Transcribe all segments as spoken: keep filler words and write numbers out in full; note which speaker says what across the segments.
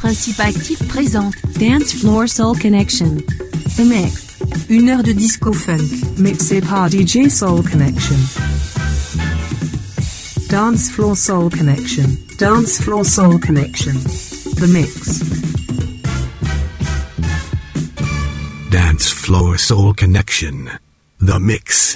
Speaker 1: Principe Actif présente Dance Floor Soul Connection. The Mix. Une heure de disco funk.
Speaker 2: Mixed Hard D J Soul Connection. Dance Floor Soul Connection. Dance Floor Soul Connection. The Mix.
Speaker 3: Dance Floor Soul Connection. The Mix.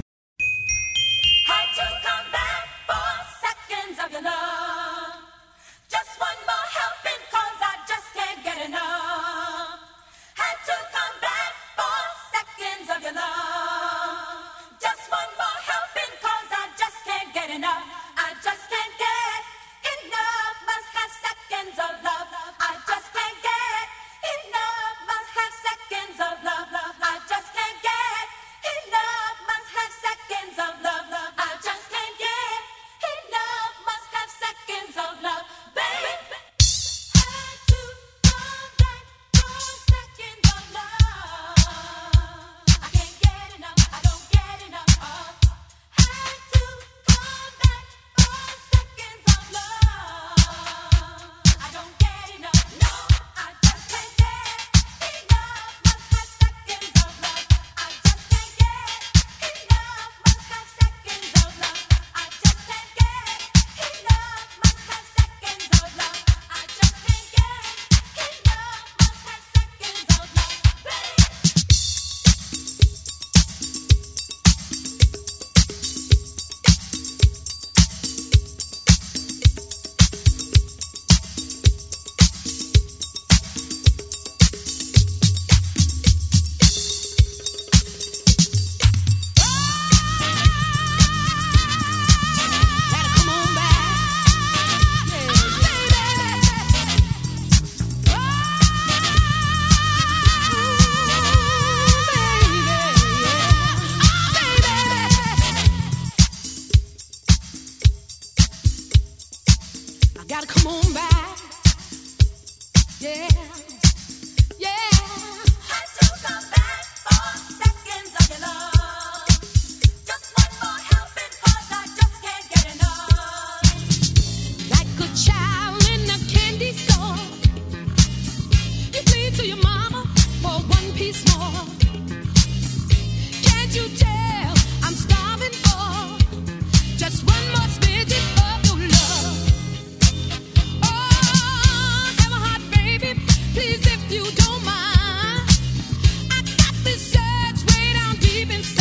Speaker 4: Please, if you don't mind, I got this search way down deep inside.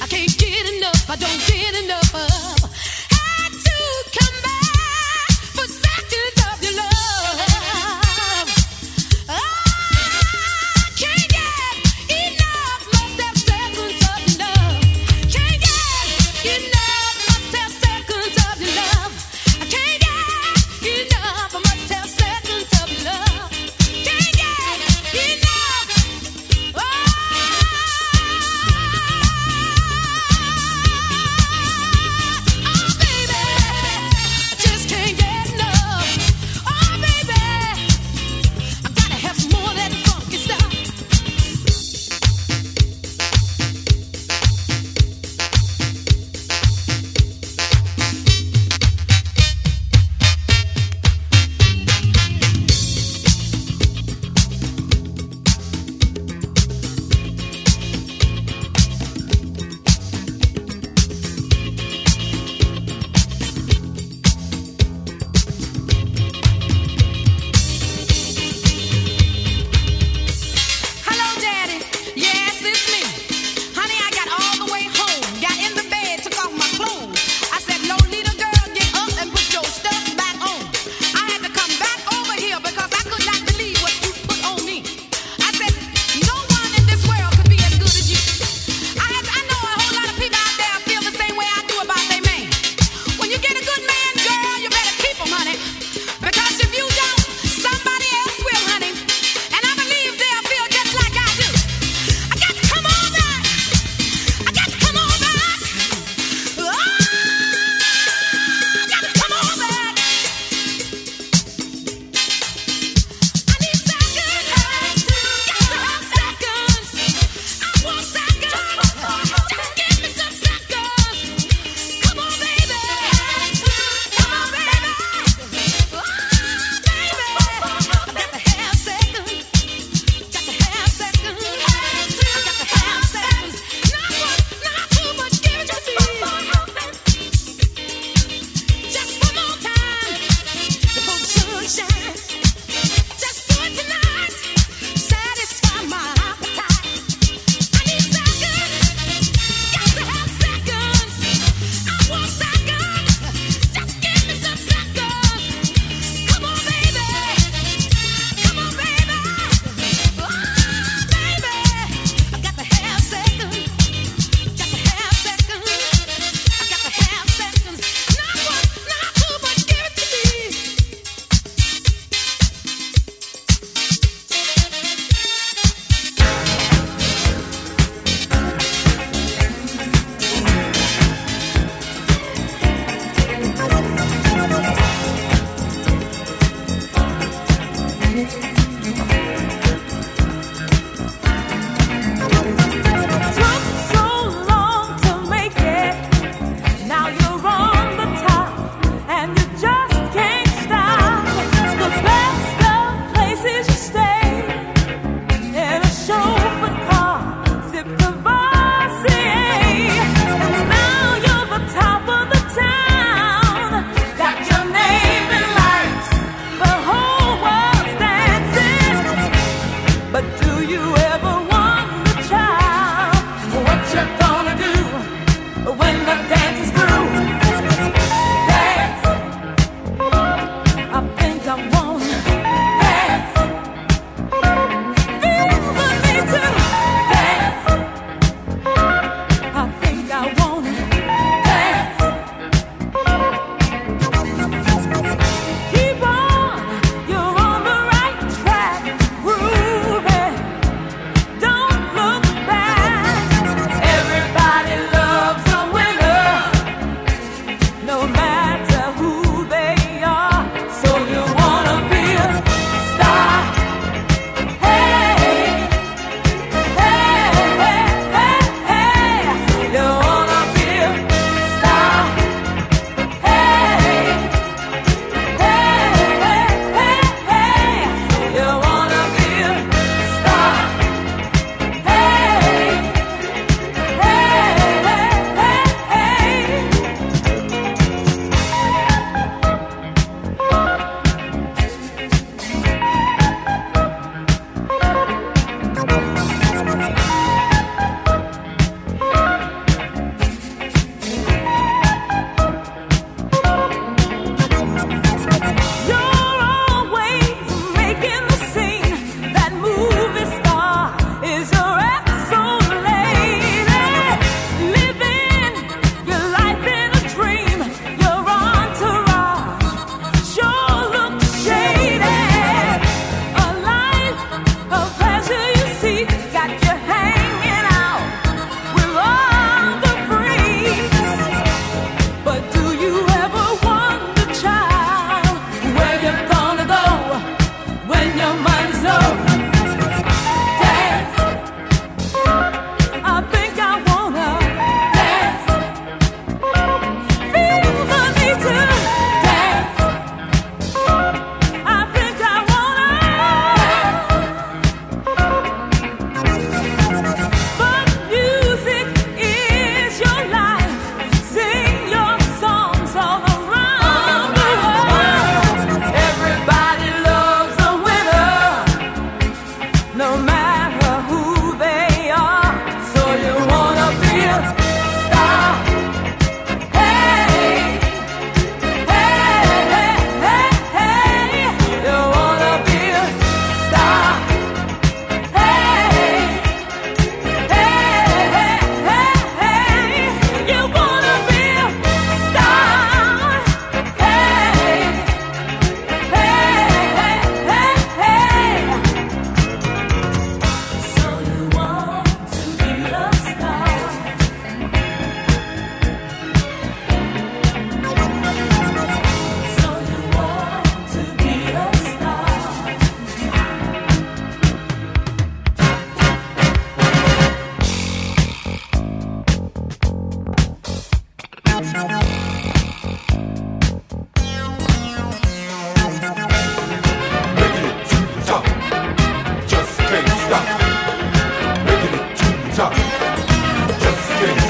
Speaker 4: can't get enough, I don't get enough of. Had to come back for seconds of your love. I can't get enough, must have seconds of your love. Can't get enough, must have seconds of your love. I can't get enough, I must have seconds of your love. Can't get enough. Oh.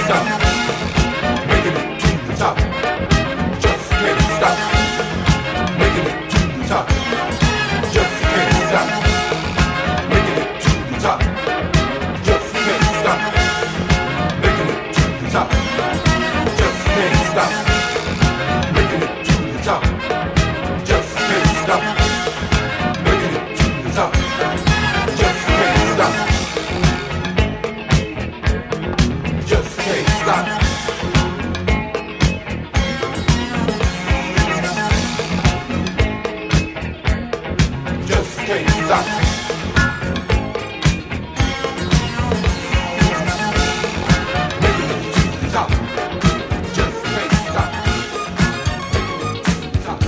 Speaker 5: stop. Making it to the top. Just can't stop. Making it to the top. Just can't stop. Making it to the top. Just can't stop. Making it to the top. Just can't stop. Making it to the top. Just can't stop. Making it to the top. Just can't stop. Just can't stop. Just can't stop. Making it to the top. Just can't stop. Making it to the top.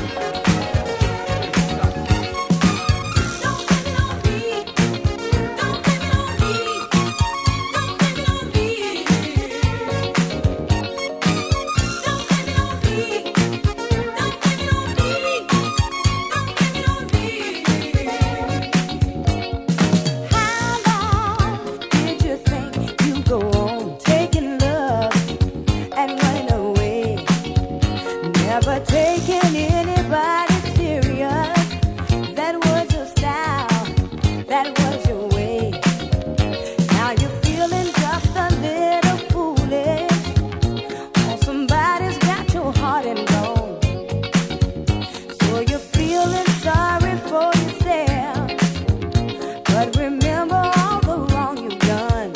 Speaker 4: Taking anybody serious. That was your style, that was your way. Now you're feeling just a little foolish. Oh, somebody's got your heart and gold. So you're feeling sorry for yourself. But remember all the wrong you've done.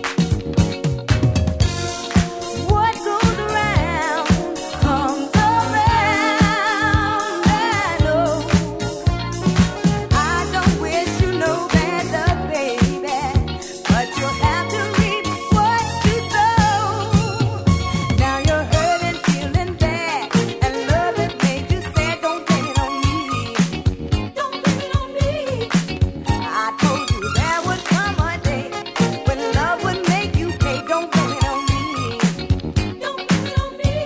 Speaker 4: What goes around comes around. I know. I don't wish you no bad luck, baby, but you'll have to reap what you sow. Now you're hurting, feeling bad, and love has made you sad. Don't blame it on me. Don't blame it on me. I told you there would come a day when love would make you pay. Don't blame it on me. Don't blame it on me.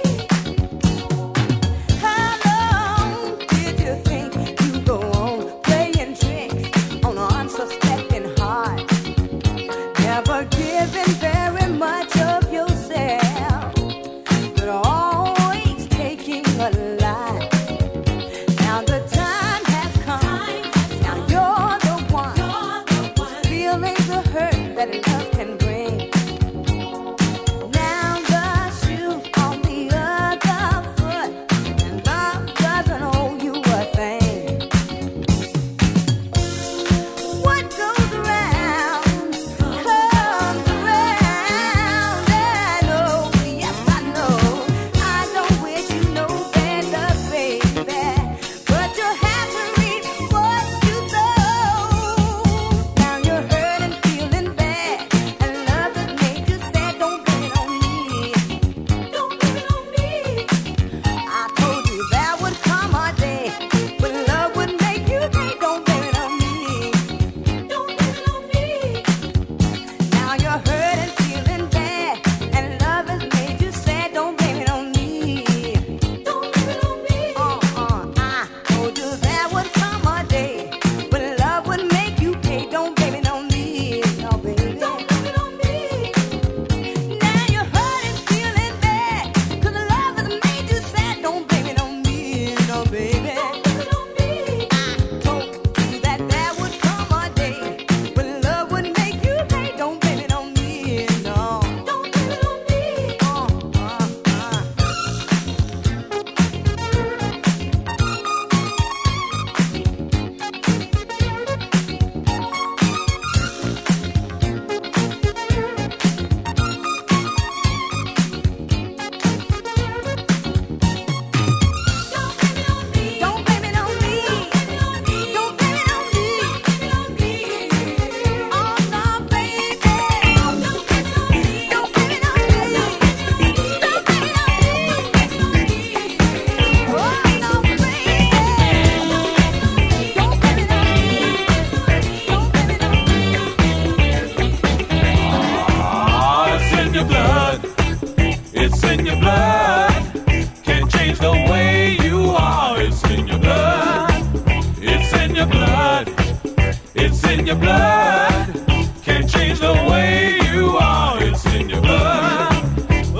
Speaker 4: How long did you think you go on playing tricks on an unsuspecting heart? Never giving very much of yourself, but always taking a lot. Now the time has come. Now you're the one who's feeling the hurt that love can bring. Now the shoe's on the other foot, and love doesn't owe you a thing. What goes around comes around. I know, yes I know. I don't wish you no bad luck, baby, but you'll have to reap what you sow. Now you're hurting, feeling bad, and love has made you sad. Don't blame it on me. Don't blame it on me. I told you there would come a day when love would make you pay. Don't blame it on me. Don't blame it on me. Now you're hurting, feeling bad, and love has made you sad. Don't blame it on me. Don't blame it on me. Uh-uh. I told you there would come a day when love would make you pay. Don't blame it on me. No, baby. Don't blame it on me. Now you're hurting, feeling bad, 'cause love has made you sad. Don't blame it on me. No, baby. Don't blame it on me. I told you that there would come a day when love would make you pay. Don't blame it on me. No. Don't blame it on me. Uh-uh. Don't blame it on me. Don't blame it on me. Oh no, baby. Don't blame it on me. Don't blame it on me. Don't blame it on me. Oh no, baby. Don't blame it on me. Don't blame it on me.
Speaker 6: Ah, it's in your blood. It's in your blood. Can't change the way you are. It's in your blood. It's in your blood. It's in your blood. Can't change the way you are. It's in your blood.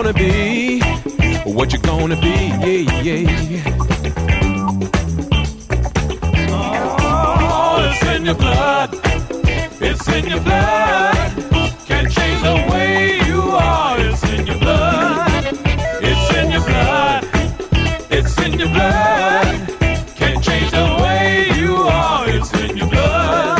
Speaker 6: gonna be, what you gonna be, yeah, yeah. Oh, it's in your blood, it's in your blood. Can't change the way you are, it's in your blood. It's in your blood, it's in your blood. Can't change the way you are, it's in your blood.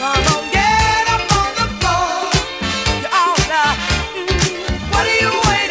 Speaker 4: What are you waiting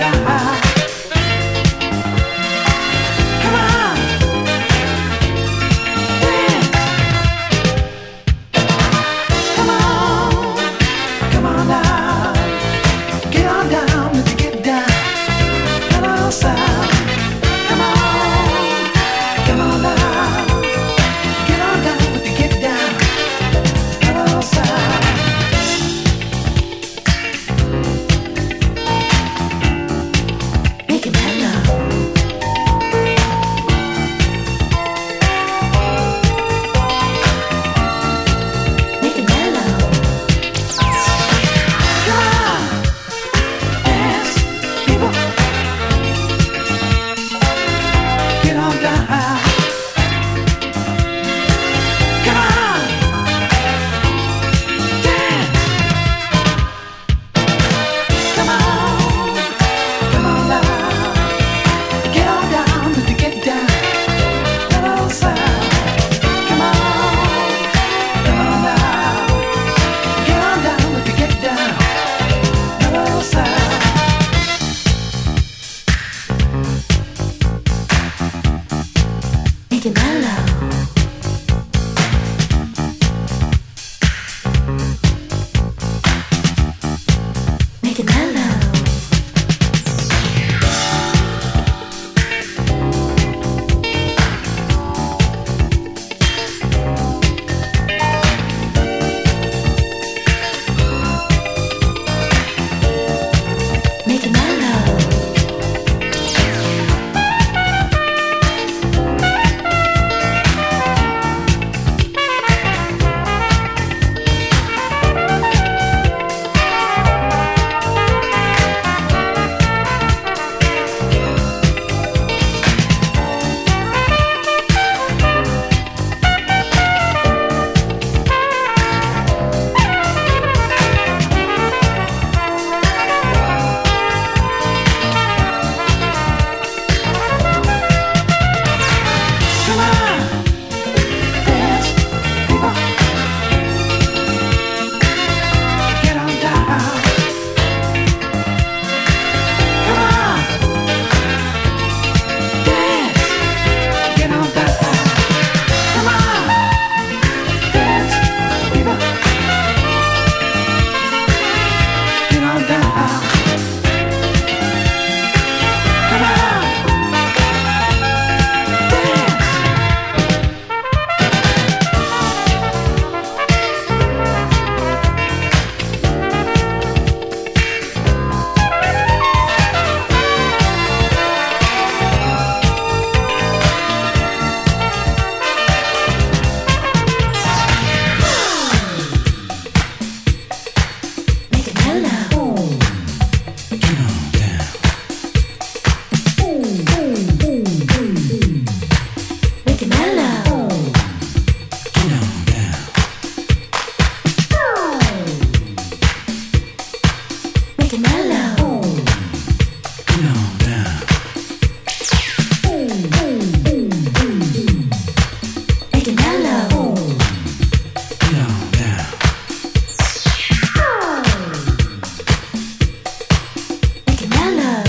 Speaker 7: Mellow.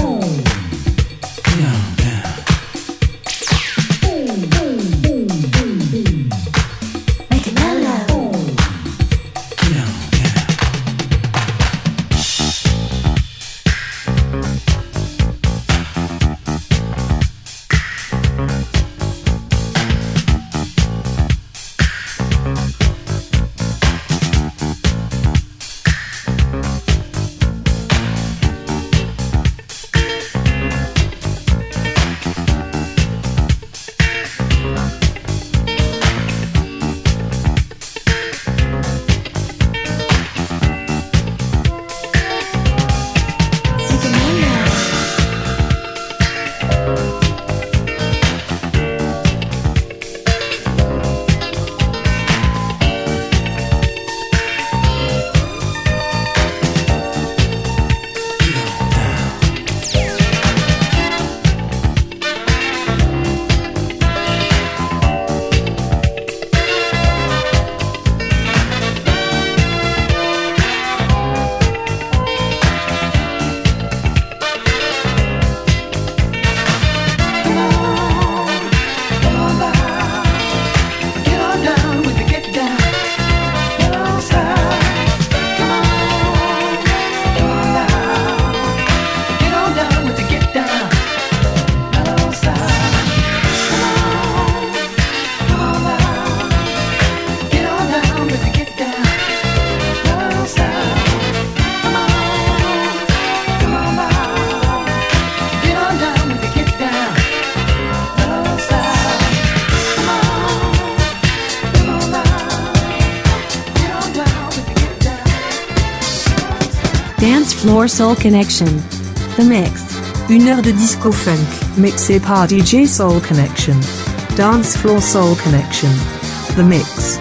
Speaker 1: Floor Soul Connection. The Mix.
Speaker 2: Une heure de disco funk, mixé par D J Soul Connection. Dance Floor Soul Connection. The Mix.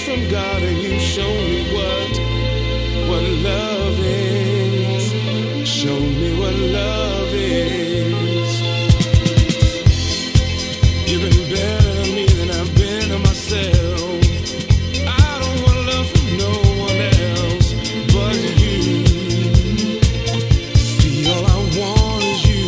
Speaker 7: from God, and you show me what what love is. Show me what love is. You've been better to me than I've been to myself. I don't want love from no one else but you. See, all I want is you.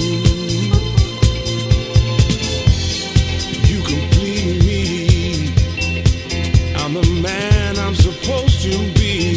Speaker 7: You complete me. I'm the man I'm supposed to be.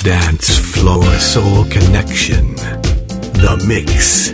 Speaker 3: Dance Floor Soul Connection. The Mix.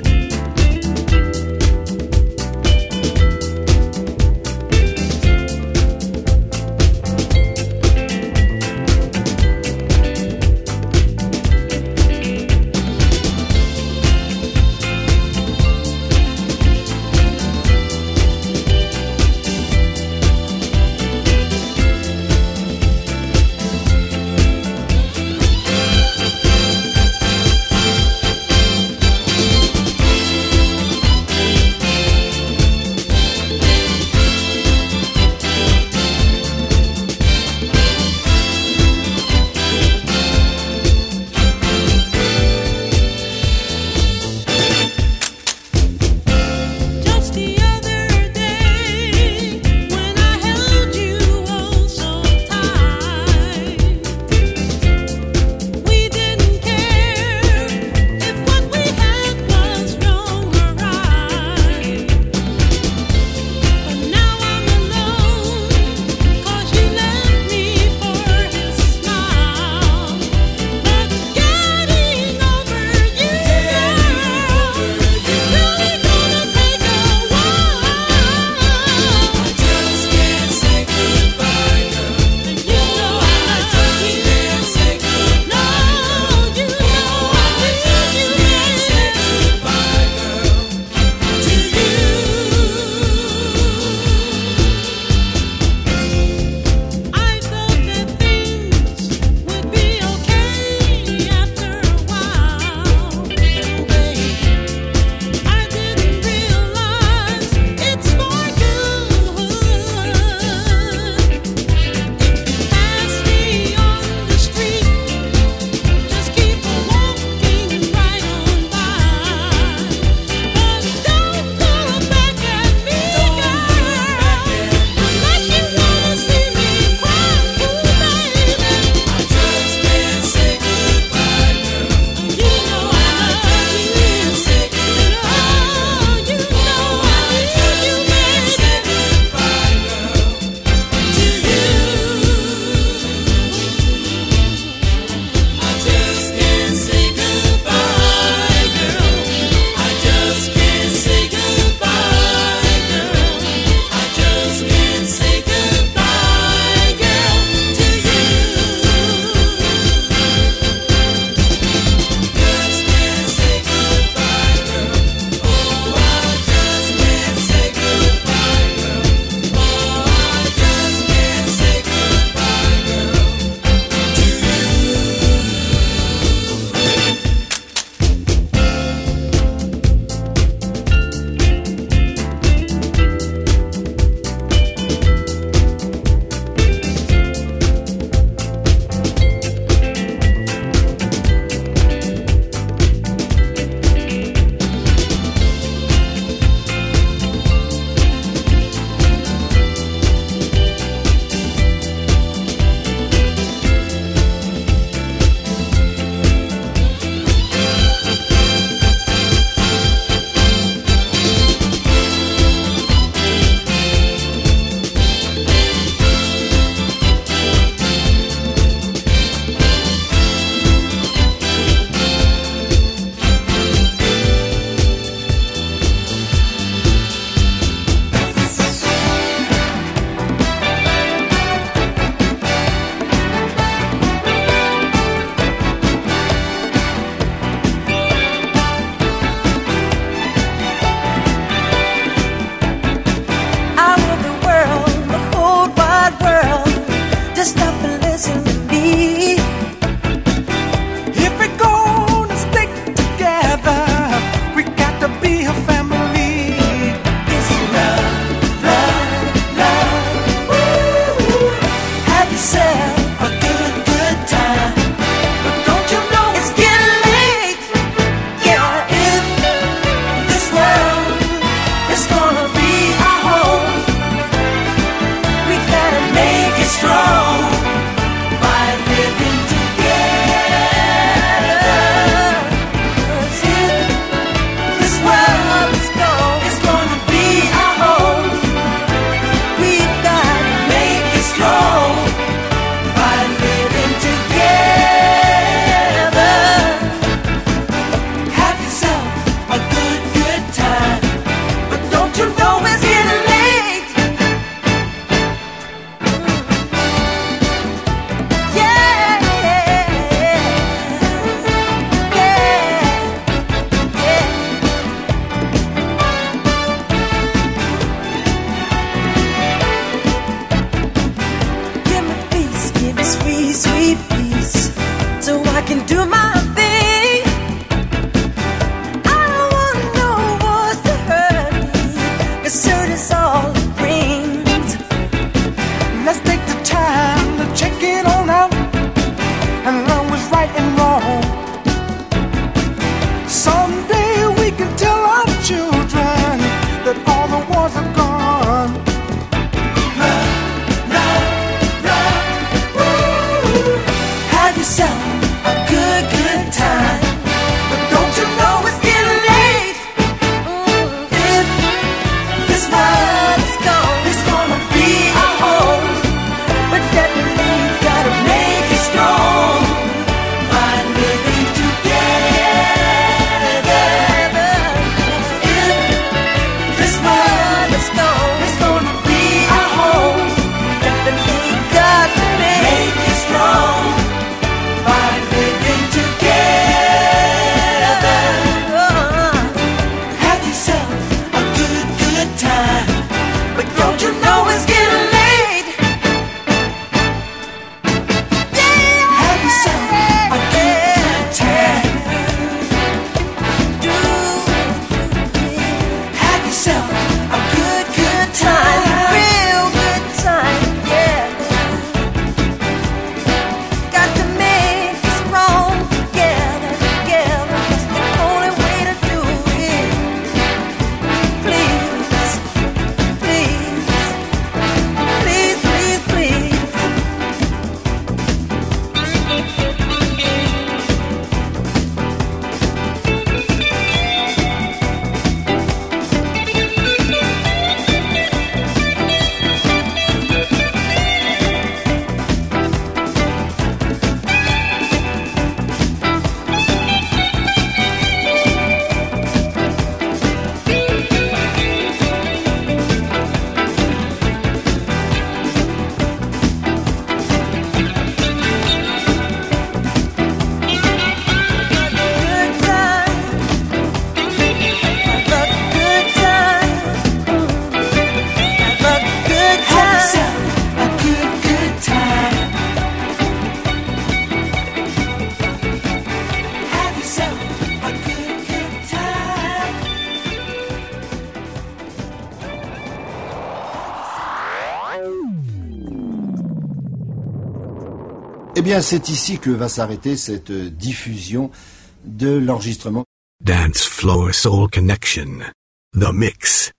Speaker 8: Eh bien, c'est ici que va s'arrêter cette diffusion de l'enregistrement.
Speaker 3: Dance Floor Soul Connection. The Mix.